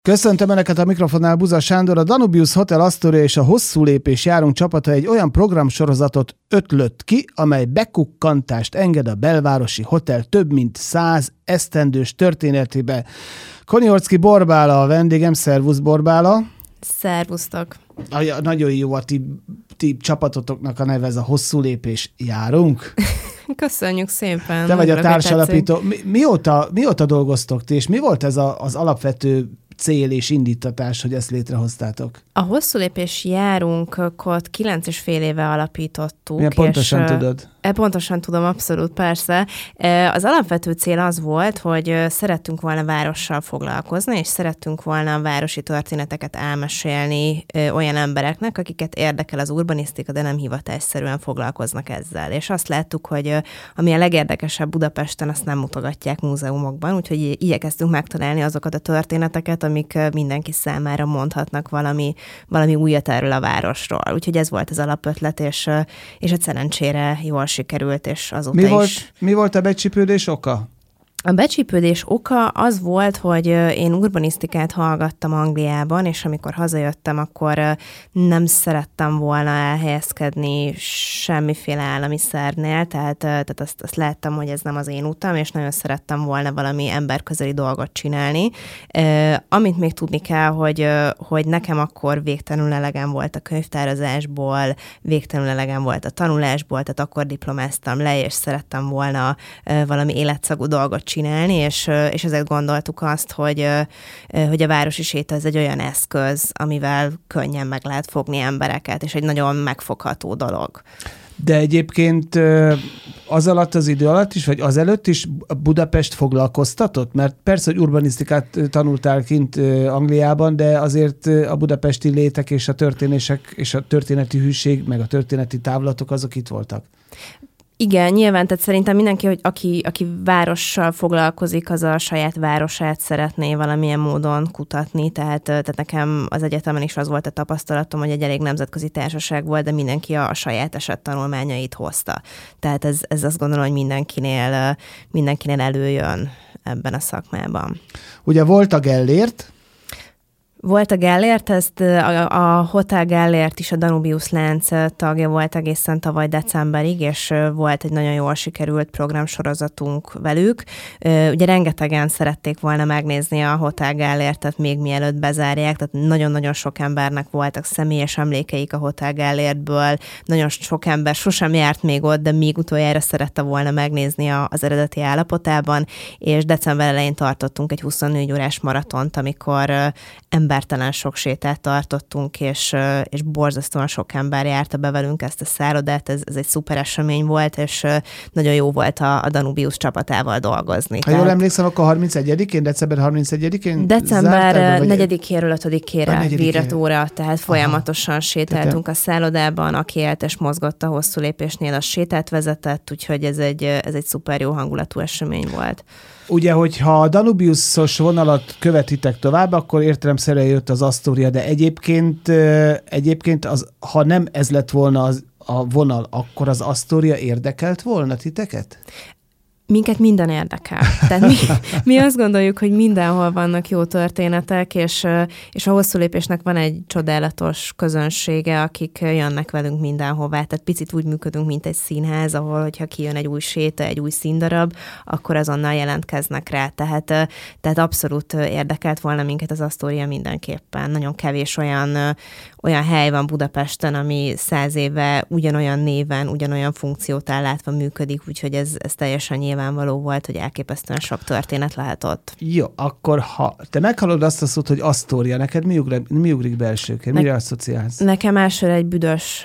Köszöntöm Önöket a mikrofonnál, Buza Sándor. A Danubius Hotel Astoria és a Hosszú Lépés Járunk csapata egy olyan programsorozatot ötlött ki, amely bekukkantást enged a belvárosi hotel több mint 100 esztendős történetébe. Koniorczky Borbála a vendégem. Szervusz, Borbála! Szervusztok! Nagyon jó a ti csapatotoknak a neve, ez a Hosszú Lépés Járunk. Köszönjük szépen! Te vagy a társalapító. Mióta dolgoztok ti, és mi volt ez az alapvető cél és indítatás, hogy ezt létrehoztátok? A Hosszú Lépés Járunkot 9,5 éve alapítottuk. Milyen pontosan tudod? Pontosan tudom, abszolút, persze. Az alapvető cél az volt, hogy szerettünk volna várossal foglalkozni, és szerettünk volna a városi történeteket elmesélni olyan embereknek, akiket érdekel az urbanisztika, de nem hivatásszerűen foglalkoznak ezzel. És azt láttuk, hogy ami a legérdekesebb Budapesten, azt nem mutogatják múzeumokban, úgyhogy igyekeztünk megtalálni azokat a történeteket, amik mindenki számára mondhatnak valami újat erről a városról. Úgyhogy ez volt az alapötlet, és hát szerencsére jól sikerült, és azóta Mi volt a becsípődés oka? A becsípődés oka az volt, hogy én urbanisztikát hallgattam Angliában, és amikor hazajöttem, akkor nem szerettem volna elhelyezkedni semmiféle állami szervnél, tehát azt láttam, hogy ez nem az én utam, és nagyon szerettem volna valami emberközeli dolgot csinálni. Amit még tudni kell, hogy nekem akkor végtelenül elegem volt a könyvtározásból, végtelenül elegem volt a tanulásból, tehát akkor diplomáztam le, és szerettem volna valami életszagú dolgot csinálni, és ezért gondoltuk azt, hogy a városi séta ez egy olyan eszköz, amivel könnyen meg lehet fogni embereket, és egy nagyon megfogható dolog. De egyébként az alatt az idő alatt is, vagy azelőtt is Budapest foglalkoztatott? Mert persze, hogy urbanisztikát tanultál kint Angliában, de azért a budapesti létek és a történések, és a történeti hűség, meg a történeti távlatok, azok itt voltak. Igen, nyilván, tehát szerintem mindenki, hogy aki várossal foglalkozik, az a saját városát szeretné valamilyen módon kutatni, tehát nekem az egyetemen is az volt a tapasztalatom, hogy egy elég nemzetközi társaság volt, de mindenki a saját esettanulmányait hozta. Tehát ez azt gondolom, hogy mindenkinél előjön ebben a szakmában. Ugye volt a Gellért? Volt a Gellért, ezt a Hotel Gellért is a Danubius lánc tagja volt egészen tavaly decemberig, és volt egy nagyon jól sikerült programsorozatunk velük. Ugye rengetegen szerették volna megnézni a Hotel Gellértet még mielőtt bezárják, tehát nagyon-nagyon sok embernek voltak személyes emlékeik a Hotel Gellértből, nagyon sok ember sosem járt még ott, de még utoljára szerette volna megnézni az eredeti állapotában, és december elején tartottunk egy 24 órás maratont, amikor embertelen sok sétát tartottunk, és borzasztóan sok ember járta be velünk ezt a szállodát, ez egy szuper esemény volt, és nagyon jó volt a Danubius csapatával dolgozni. Ha jól emlékszem, akkor 31-én, december 31-én? December 4-éről 5-ére víratóra, tehát folyamatosan sétáltunk a szállodában, aki élt és mozgott a Hosszú Lépésnél, az sétát vezetett, úgyhogy ez egy szuper jó hangulatú esemény volt. Ugye, hogyha a Danubiusos vonalat követitek tovább, akkor értelemszerűen jött az Astoria, de egyébként ha nem ez lett volna a vonal, akkor az Astoria érdekelt volna titeket? Minket minden érdekel. Tehát mi azt gondoljuk, hogy mindenhol vannak jó történetek, és a Hosszú Lépésnek van egy csodálatos közönsége, akik jönnek velünk mindenhová. Tehát picit úgy működünk, mint egy színház, ahol, hogyha kijön egy új séta, egy új színdarab, akkor azonnal jelentkeznek rá. Tehát abszolút érdekelt volna minket az Astoria mindenképpen. Nagyon kevés olyan hely van Budapesten, ami 100 éve ugyanolyan néven, ugyanolyan funkciót ellátva működik, úgyhogy ez teljesen nyilvánvaló volt, hogy elképesztően sok történet lehet ott. Jó, akkor ha te meghallod azt a szót, hogy Astoria, neked mi ugrik be elsőként? Mire asszociálsz? Nekem elsőre egy büdös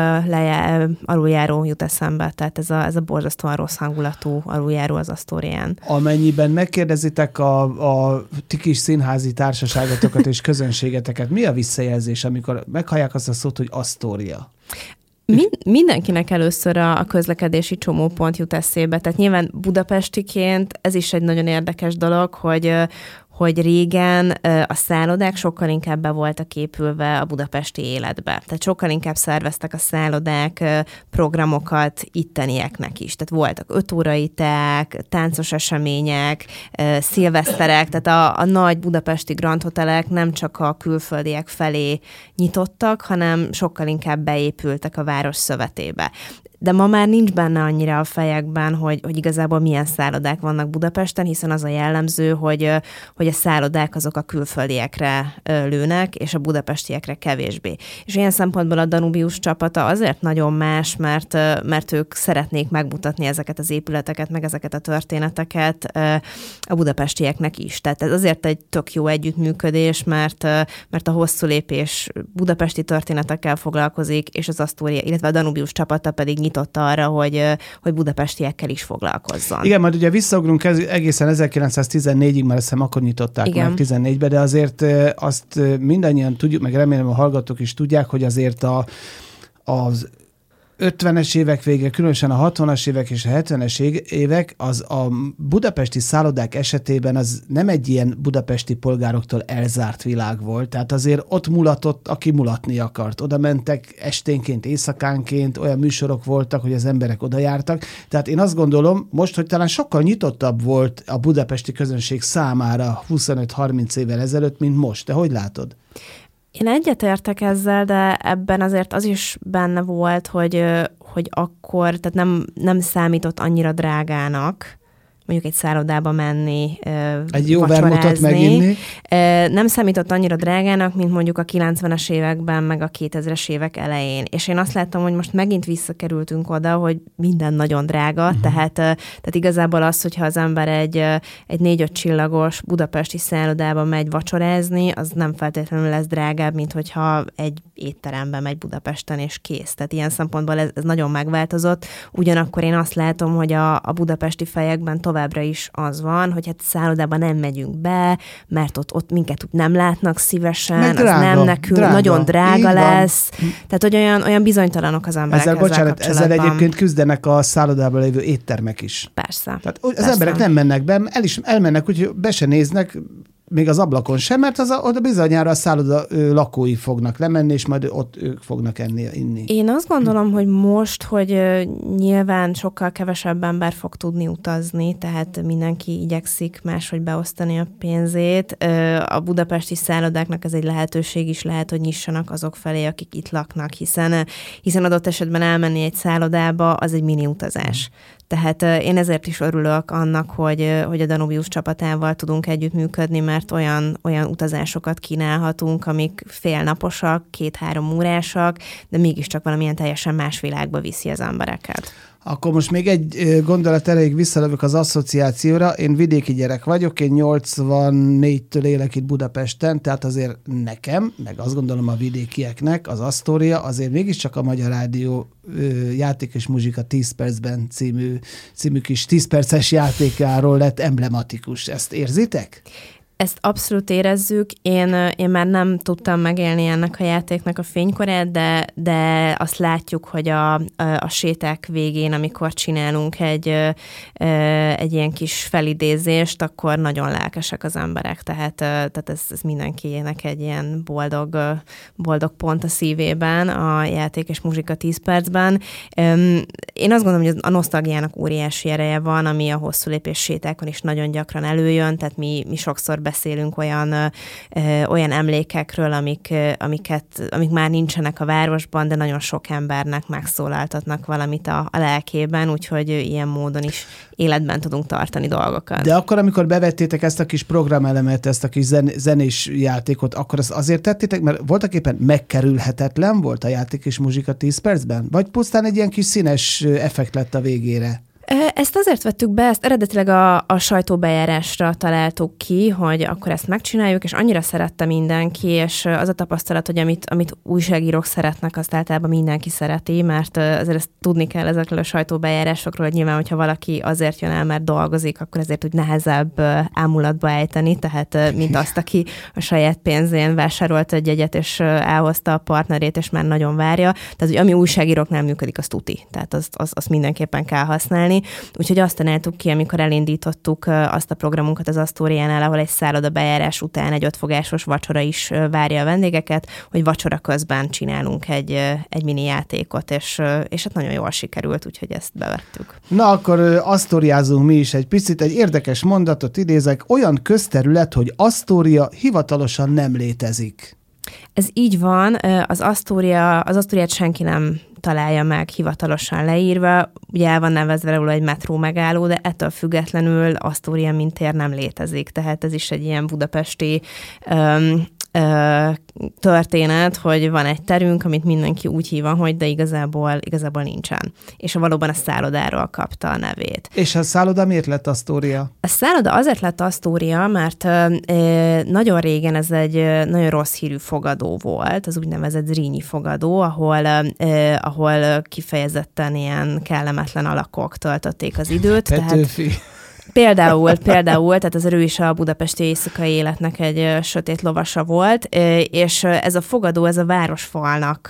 aluljáró jut eszembe, tehát ez a borzasztóan rossz hangulatú aluljáró az Astorián. Amennyiben megkérdezitek a ti kis színházi társaságotokat és közönségeteket, mi a visszajelzés, amikor meghallják azt a szót, hogy Astoria? Mindenkinek először a közlekedési csomópont jut eszébe. Tehát nyilván budapestiként ez is egy nagyon érdekes dolog, hogy régen a szállodák sokkal inkább be voltak épülve a budapesti életbe. Tehát sokkal inkább szerveztek a szállodák programokat ittenieknek is. Tehát voltak 5 órai teák, táncos események, szilveszterek, tehát a nagy budapesti Grand Hotelek nem csak a külföldiek felé nyitottak, hanem sokkal inkább beépültek a város szövetébe. De ma már nincs benne annyira a fejekben, hogy igazából milyen szállodák vannak Budapesten, hiszen az a jellemző, hogy a szállodák azok a külföldiekre lőnek, és a budapestiekre kevésbé. És ilyen szempontból a Danubius csapata azért nagyon más, mert ők szeretnék megmutatni ezeket az épületeket, meg ezeket a történeteket a budapestieknek is. Tehát ez azért egy tök jó együttműködés, mert a hosszú lépés budapesti történetekkel foglalkozik, és az Astoria, illetve a Danubius csapata pedig nyitott arra, hogy budapestiekkel is foglalkozzon. Igen, majd ugye visszaugrunk egészen 1914-ig, mert azt hiszem akkor nyitották meg 14-be, de azért azt mindannyian tudjuk, meg remélem a hallgatók is tudják, hogy azért az 50-es évek vége, különösen a 60-as évek és a 70-es évek, az a budapesti szállodák esetében az nem egy ilyen budapesti polgároktól elzárt világ volt. Tehát azért ott mulatott, aki mulatni akart. Oda mentek esténként, éjszakánként, olyan műsorok voltak, hogy az emberek oda jártak. Tehát én azt gondolom, most, hogy talán sokkal nyitottabb volt a budapesti közönség számára 25-30 évvel ezelőtt, mint most. Te hogy látod? Én egyetértek ezzel, de ebben azért az is benne volt, hogy akkor, tehát nem számított annyira drágának, mondjuk egy szállodába menni, egy jó vermutot meginni. Nem számított annyira drágának, mint mondjuk a 90-es években, meg a 2000-es évek elején. És én azt láttam, hogy most megint visszakerültünk oda, hogy minden nagyon drága, tehát igazából az, hogyha az ember egy 4-5 csillagos budapesti szállodába megy vacsorázni, az nem feltétlenül lesz drágább, mint hogyha egy étterembe megy Budapesten, és kész. Tehát ilyen szempontból ez nagyon megváltozott. Ugyanakkor én azt látom, hogy a budapesti fejekben továbbra is az van, hogy hát szállodában nem megyünk be, mert ott minket úgy nem látnak szívesen, drága, az nem nekünk, nagyon drága lesz. Tehát, hogy olyan bizonytalanok az emberek ezzel kapcsolatban. Ezzel egyébként küzdenek a szállodában lévő éttermek is. Persze. Tehát az emberek nem mennek be, elmennek, úgyhogy be se néznek, még az ablakon sem, mert oda bizonyára a szálloda lakói fognak lemenni, és majd ott ők fognak inni. Én azt gondolom, hogy most, hogy nyilván sokkal kevesebb ember fog tudni utazni, tehát mindenki igyekszik máshogy beosztani a pénzét. A budapesti szállodáknak ez egy lehetőség is lehet, hogy nyissanak azok felé, akik itt laknak, hiszen adott esetben elmenni egy szállodába, az egy mini utazás. Tehát én ezért is örülök annak, hogy a Danubius csapatával tudunk együttműködni, mert olyan utazásokat kínálhatunk, amik félnaposak, 2-3 órásak, de mégiscsak valamilyen teljesen más világba viszi az embereket. Akkor most még egy gondolat erejéig visszalövök az asszociációra. Én vidéki gyerek vagyok, én 84-től élek itt Budapesten, tehát azért nekem, meg azt gondolom a vidékieknek, az Astoria azért mégiscsak a Magyar Rádió Játék és Muzsika 10 percben című kis 10 perces játékáról lett emblematikus. Ezt érzitek? Ezt abszolút érezzük. Én már nem tudtam megélni ennek a játéknak a fénykorát, de azt látjuk, hogy a séták végén, amikor csinálunk egy ilyen kis felidézést, akkor nagyon lelkesek az emberek. Tehát ez mindenkinek egy ilyen boldog pont a szívében, a Játék és Muzsika 10 percben. Én azt gondolom, hogy a nosztalgiának óriási ereje van, ami a hosszú lépés sétákon is nagyon gyakran előjön, tehát mi sokszor beszélünk olyan emlékekről, amik már nincsenek a városban, de nagyon sok embernek megszólaltatnak valamit a lelkében, úgyhogy ilyen módon is életben tudunk tartani dolgokat. De akkor, amikor bevettétek ezt a kis programelemet, ezt a kis zenés játékot, akkor azt azért tettétek, mert voltak éppen megkerülhetetlen volt a Játék és Muzsika 10 percben? Vagy pusztán egy ilyen kis színes effekt lett a végére? Ezt azért vettük be, ezt eredetileg a sajtóbejárásra találtuk ki, hogy akkor ezt megcsináljuk, és annyira szerette mindenki, és az a tapasztalat, hogy amit újságírók szeretnek, azt általában mindenki szereti, mert azért ezt tudni kell ezekről a sajtóbejárásokról, hogy nyilván, hogyha valaki azért jön el, mert dolgozik, akkor ezért úgy nehezebb ámulatba ejteni, tehát mint azt, aki a saját pénzén vásárolt egy jegyet, és elhozta a partnerét, és már nagyon várja. Tehát, hogy ami újságírók nem működik, az tuti. Tehát azt mindenképpen kell használni. csinálni. Úgyhogy azt tanáltuk ki, amikor elindítottuk azt a programunkat az Asztóriánál, ahol egy szálloda bejárás után egy 5 fogásos vacsora is várja a vendégeket, hogy vacsora közben csinálunk egy mini játékot, és hát nagyon jól sikerült, úgyhogy ezt bevettük. Na akkor asztóriázunk mi is egy picit. Egy érdekes mondatot idézek, olyan közterület, hogy Asztória hivatalosan nem létezik. Ez így van, az Asztóriát senki nem találja meg hivatalosan leírva, ugye el van nevezve róla egy metró megálló, de ettől függetlenül Asztória mint tér nem létezik, tehát ez is egy ilyen budapesti történet, hogy van egy terünk, amit mindenki úgy hív, hogy de igazából nincsen. És valóban a szállodáról kapta a nevét. És a szálloda miért lett Asztória? A szálloda azért lett Asztória, mert nagyon régen ez egy nagyon rossz hírű fogadó volt, az úgynevezett Zrínyi fogadó, ahol kifejezetten ilyen kellemetlen alakok töltötték az időt. Petőfi. Például, tehát az ő is a budapesti éjszakai életnek egy sötét lovasa volt, és ez a fogadó, ez a városfalnak,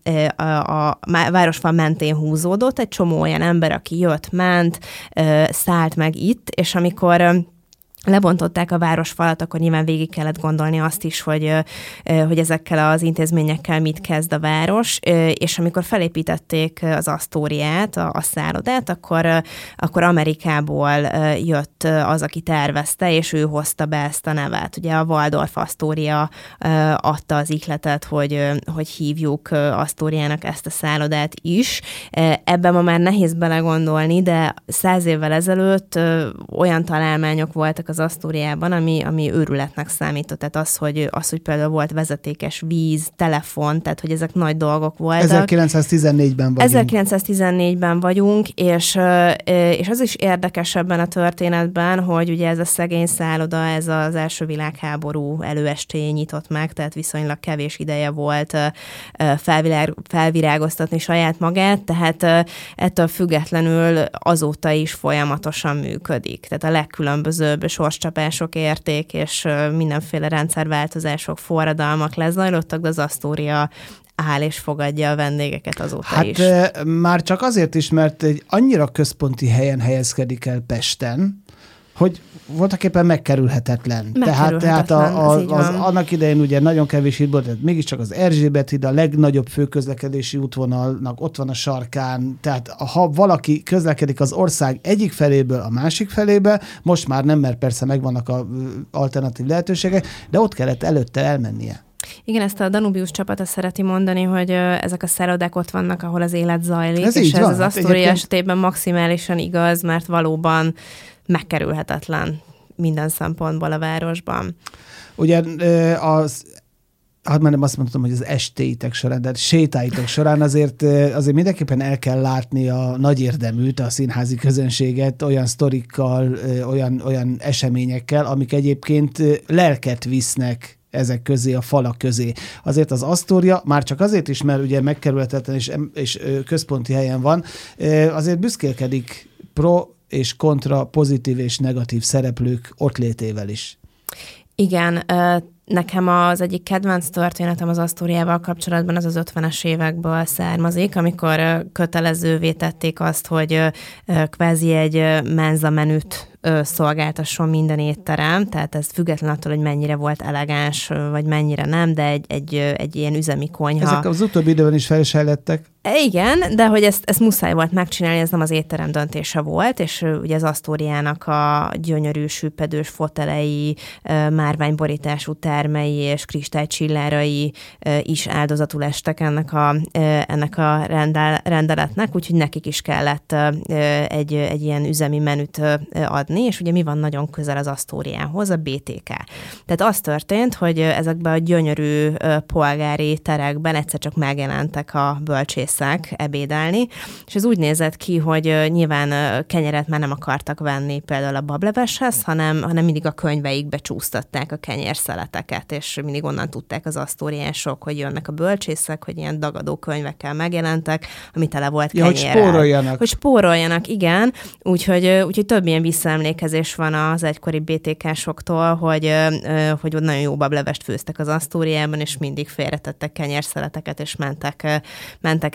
a városfal mentén húzódott, egy csomó olyan ember, aki jött, ment, szállt meg itt, és amikor lebontották a városfalat, akkor nyilván végig kellett gondolni azt is, hogy ezekkel az intézményekkel mit kezd a város, és amikor felépítették az Asztóriát, a szállodát, akkor Amerikából jött az, aki tervezte, és ő hozta be ezt a nevet. Ugye a Waldorf Astoria adta az ihletet, hogy hívjuk Asztóriának ezt a szállodát is. Ebben ma már nehéz belegondolni, de 100 évvel ezelőtt olyan találmányok voltak az Asztóriában, ami őrületnek számított. Tehát az, hogy például volt vezetékes víz, telefon, tehát hogy ezek nagy dolgok voltak. 1914-ben vagyunk. 1914-ben vagyunk, és az is érdekes ebben a történetben, hogy ugye ez a szegény szálloda, ez az első világháború előestéjén nyitott meg, tehát viszonylag kevés ideje volt felvirágoztatni saját magát, tehát ettől függetlenül azóta is folyamatosan működik. Tehát a legkülönbözőbb sorscsapások érték, és mindenféle rendszerváltozások, forradalmak lezajlottak, de az Asztória áll és fogadja a vendégeket azóta is. Már csak azért is, mert egy annyira központi helyen helyezkedik el Pesten, hogy voltaképpen megkerülhetetlen. Tehát annak idején ugye nagyon kevés híd volt, tehát mégiscsak az Erzsébet híd a legnagyobb főközlekedési útvonalnak ott van a sarkán, tehát ha valaki közlekedik az ország egyik feléből a másik felébe, most már nem, mert persze megvannak az alternatív lehetőségek, de ott kellett előtte elmennie. Igen, ezt a Danubius csapata szereti mondani, hogy ezek a szállodák ott vannak, ahol az élet zajlik, ez és ez van, az Asztória esetében maximálisan igaz, mert valóban megkerülhetetlen minden szempontból a városban. Ugye már nem azt mondtam, hogy az estéitek során, de sétáitok során azért mindenképpen el kell látni a nagy érdeműt, a színházi közönséget olyan sztorikkal, olyan eseményekkel, amik egyébként lelket visznek ezek közé, a falak közé. Azért az Asztória, már csak azért is, mert ugye megkerülhetetlen és központi helyen van, azért büszkélkedik pro és kontra, pozitív és negatív szereplők ott létével is. Igen, nekem az egyik kedvenc történetem az Asztóriával kapcsolatban az 50-es évekből származik, amikor kötelezővé tették azt, hogy kvázi egy menza menüt szolgáltasson minden étterem, tehát ez független attól, hogy mennyire volt elegáns, vagy mennyire nem, de egy ilyen üzemi konyha. Ezek az utóbbi időben is fejlődtek. Igen, de hogy ezt muszáj volt megcsinálni, ez nem az étterem döntése volt, és ugye az Asztóriának a gyönyörű, süppedős fotelei, márványborítású termei és kristálycsillárai is áldozatul estek ennek a rendeletnek, úgyhogy nekik is kellett egy ilyen üzemi menüt adni, és ugye mi van nagyon közel az Asztóriához? A BTK. Tehát az történt, hogy ezekben a gyönyörű polgári terekben egyszer csak megjelentek a bölcsészek ebédelni, és ez úgy nézett ki, hogy nyilván kenyeret már nem akartak venni például a bableveshez, hanem mindig a könyveikbe csúsztatták a kenyérszeleteket, és mindig onnan tudták az asztóriások, hogy jönnek a bölcsészek, hogy ilyen dagadó könyvekkel megjelentek, ami tele volt kenyérrel. Hogy spóroljanak, igen. Úgyhogy több ilyen visszaemlékezés van az egykori BTK-soktól, hogy nagyon jó bablevest főztek az Asztóriában, és mindig félretettek kenyérszeleteket, és mentek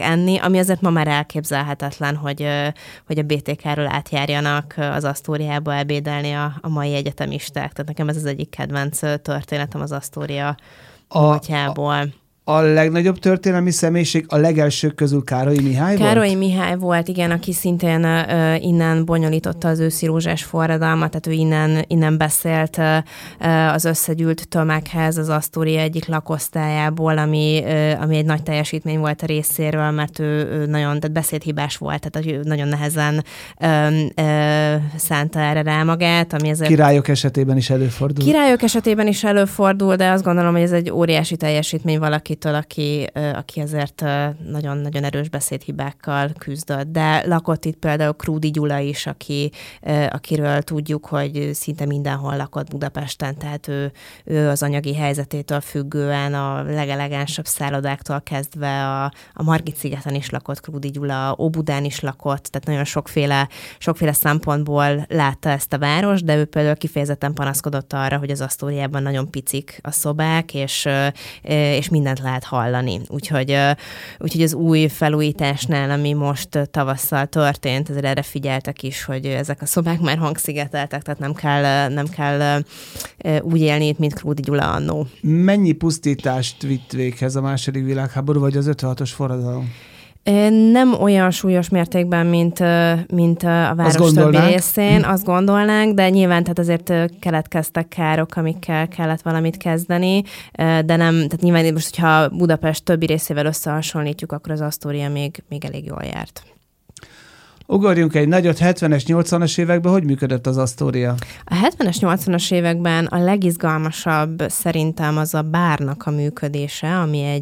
enni, ami azért ma már elképzelhetetlen, hogy a BTK-ról átjárjanak az Asztóriába ebédelni a mai egyetemisták. Tehát nekem ez az egyik kedvenc történetem az Asztória múltjából. A legnagyobb történelmi személyiség a legelsők közül Károly Mihály volt? Károly Mihály volt, igen, aki szintén innen bonyolította az őszi rózsás forradalmat, tehát ő innen beszélt az összegyűlt tömeghez az Asztória egyik lakosztályából, ami egy nagy teljesítmény volt a részéről, mert ő nagyon, tehát beszédhibás volt, tehát nagyon nehezen szánta erre rá magát, ami ezért... Királyok esetében is előfordul. Királyok esetében is előfordul, de azt gondolom, hogy ez egy óriási teljesítmény valaki, aki azért nagyon-nagyon erős beszédhibákkal küzdött. De lakott itt például Krúdy Gyula is, akiről tudjuk, hogy szinte mindenhol lakott Budapesten, tehát ő az anyagi helyzetétől függően a legelegánsabb szállodáktól kezdve a Margit-szigeten is lakott Krúdy Gyula, Óbudán is lakott, tehát nagyon sokféle szempontból látta ezt a város, de ő például kifejezetten panaszkodott arra, hogy az Asztóriában nagyon picik a szobák, és mindent lehet hallani. Úgyhogy az új felújításnál, ami most tavasszal történt, ezért erre figyeltek is, hogy ezek a szobák már hangszigeteltek, tehát nem kell úgy élni itt, mint Krúdy Gyula annó. Mennyi pusztítást vitt véghez a második világháború, vagy az 56-os forradalom? Nem olyan súlyos mértékben, mint a város többi részén, azt gondolnánk, de nyilván tehát azért keletkeztek károk, amikkel kellett valamit kezdeni, de nem, tehát nyilván most, hogyha Budapest többi részével összehasonlítjuk, akkor az Asztória még elég jól járt. Ugorjunk egy nagyot, 70-es, 80-as években hogy működött az Asztória? A 70-es, 80-as években a legizgalmasabb szerintem az a bárnak a működése, ami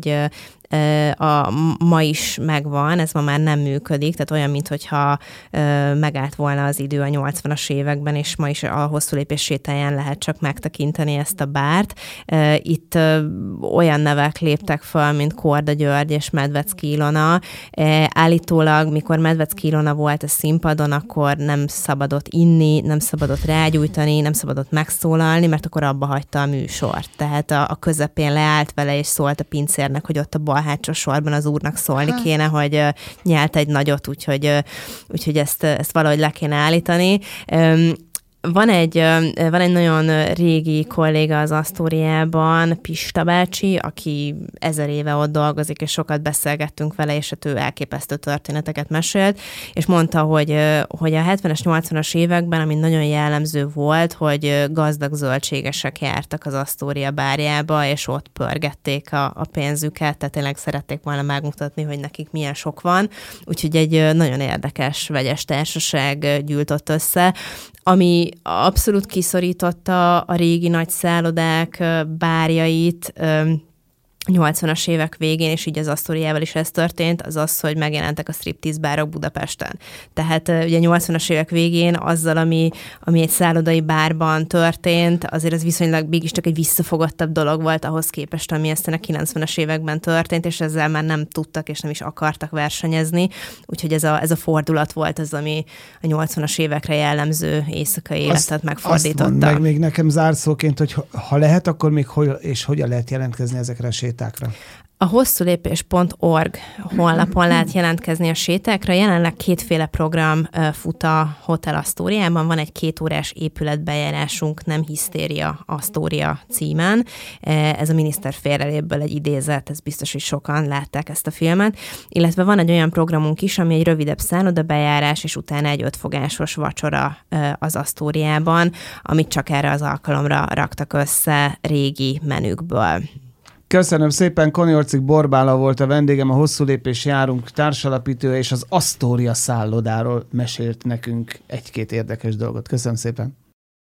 ma is megvan, ez ma már nem működik, tehát olyan, mintha megállt volna az idő a 80-as években, és ma is a hosszú lépés sétáján lehet csak megtekinteni ezt a bárt. Itt olyan nevek léptek föl, mint Korda György és Medvecki Ilona. Állítólag, mikor Medvecki Ilona volt a színpadon, akkor nem szabadott inni, nem szabadott rágyújtani, nem szabadott megszólalni, mert akkor abba hagyta a műsort. Tehát a közepén leállt vele, és szólt a pincérnek, hogy ott a bal hátsó sorban az úrnak szólni kéne, hogy nyelt egy nagyot, úgyhogy ezt valahogy le kéne állítani. Van egy nagyon régi kolléga az Asztóriában, Pista bácsi, aki 1000 éve ott dolgozik, és sokat beszélgettünk vele, és ő elképesztő történeteket mesélt, és mondta, hogy a 70-es, 80-as években, ami nagyon jellemző volt, hogy gazdag zöldségesek jártak az Asztória bárjába, és ott pörgették a pénzüket, tehát tényleg szerették volna megmutatni, hogy nekik milyen sok van, úgyhogy egy nagyon érdekes, vegyes társaság gyűlt ott össze, ami abszolút kiszorította a régi nagy szállodák bárjait, 80-as évek végén, és így az Asztóriával is ez történt, az, hogy megjelentek a striptease bárok Budapesten. Tehát ugye 80-as évek végén azzal, ami egy szállodai bárban történt, azért az viszonylag mégiscsak egy visszafogottabb dolog volt ahhoz képest, ami aztán a 90-es években történt, és ezzel már nem tudtak és nem is akartak versenyezni. Úgyhogy ez a fordulat volt az, ami a 80-as évekre jellemző éjszakai életet megfordította. Azt mondd meg még nekem zárszóként, hogy ha lehet, akkor még hogyan lehet jelentkezni ezekre a sétákra? A hosszulépés.org honlapon lehet jelentkezni a sétákra. Jelenleg 2 program fut a Hotel Asztóriában. Van egy 2 órás épületbejárásunk, Nem hisztéria, Asztória címen. Ez a Miniszter félrelépből egy idézet, ez biztos, hogy sokan látták ezt a filmet. Illetve van egy olyan programunk is, ami egy rövidebb szállodabejárás, és utána egy 5 fogásos vacsora az Asztóriában, amit csak erre az alkalomra raktak össze régi menükből. Köszönöm szépen, Koniorcik Borbála volt a vendégem, a Hosszú Lépés Járunk társalapítója, és az Asztória szállodáról mesélt nekünk 1-2 érdekes dolgot. Köszönöm szépen.